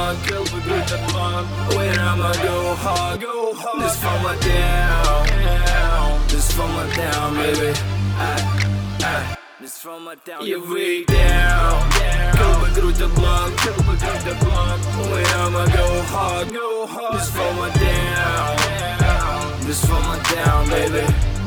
blunt, kelby krutят blunt. When I'ma go hard, this for my down, this for my down, baby. This for my down, я way down. Kelby krutят blunt, when I'ma go hard, this for my down, this for my down, baby.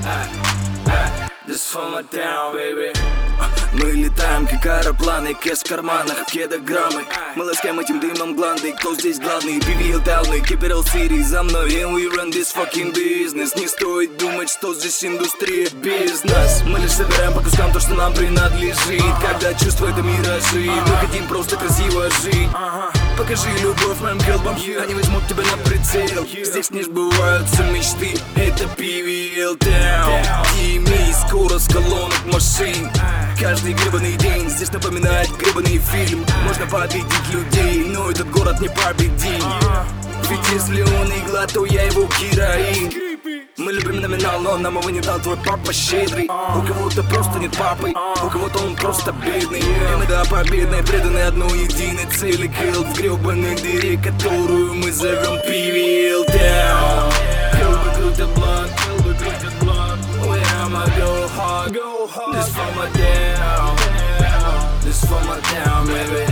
This for my down, baby. Мы летаем, как аэропланы, кэш в карманах, в кедах граммы. Мы ласкаем этим дымом гланды, кто здесь главный? PVL Downy, Capital City за мной. And we run this fucking business. Не стоит думать, что здесь индустрия бизнес. Мы лишь собираем по кускам то, что нам принадлежит. Когда чувства это миражи, мы хотим просто красиво жить. Покажи любовь моим келбам, они возьмут тебя на прицел. Здесь не сбываются мечты, это PVL Down. Тими, скорость колонок машин. Каждый гребаный день здесь напоминает гребаный фильм. Можно победить людей, но этот город не победим. Ведь если он игла, то я его героин. Мы любим номинал, но нам его не дал твой папа щедрый. У кого-то просто нет папы, у кого-то он просто бедный. И мы до победной преданы одной единой цели. Келб в гребаной дыре, которую мы зовем PVL Down. Келбы крутят бланк, when I'ma go hard, this for my down, this for my down, baby.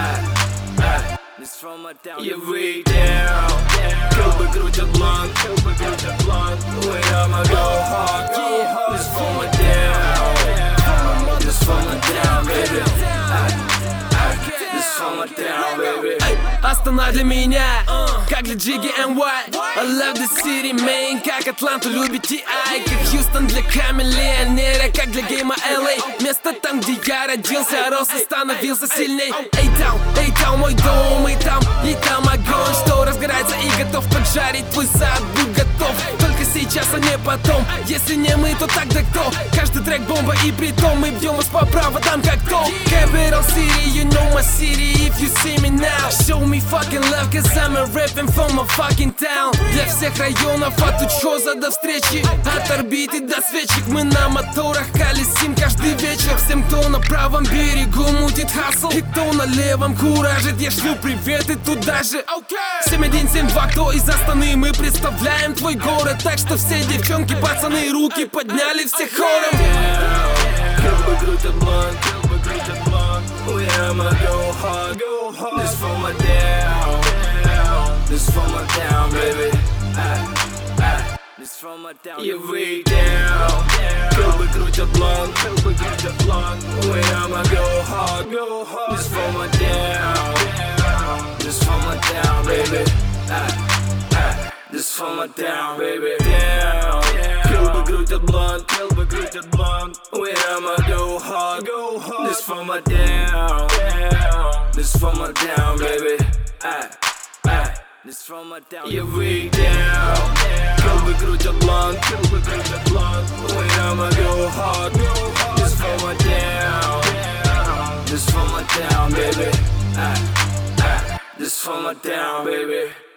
This for my down, я way down. Келбы крутят бланк, when I'ma go hard, this for my down, this for my down, baby. This for my down, baby. Астана для меня, как для Jiggy NY. I love the city, man, как Атланту любит T.I. Как Хьюстон для камиллионера, как для гейма LA. Место там, где я родился, рос и становился сильней. Эй, там мой дом, и там огонь, что разгорается и готов поджарить твой зад. Будь готов, только сейчас, а не потом. Если не мы, то тогда кто? Каждый трек бомба, и притом мы бьем вас по проводам, как то. Capital City, you know my city, if you see me now. Show me fucking love, cause I'm a rapping from my fucking town. Для всех районов от учёза до встречи, от орбиты до свечек. Мы на моторах колесим каждый вечер. Всем, кто на правом берегу мутит хасл, и кто на левом куражит, я шлю приветы туда же. 7172, кто из Астаны, мы представляем твой город. Так что все девчонки, пацаны, руки подняли все хором. Келбы крутят бланк, when I'ma go hard, this for my down, this for my down, baby. This for my down, я way down. Келбы крутят бланк, when I'ma go hard, this for my down, this for my down, baby. This for my down, baby. Down. Келбы крутят бланк, when I'ma go hard, this for my down, this for my down, baby. This for my down, я way down. Келбы крутят бланк, when I'ma go hard, this for my down, this for my down, baby. This for my down, baby.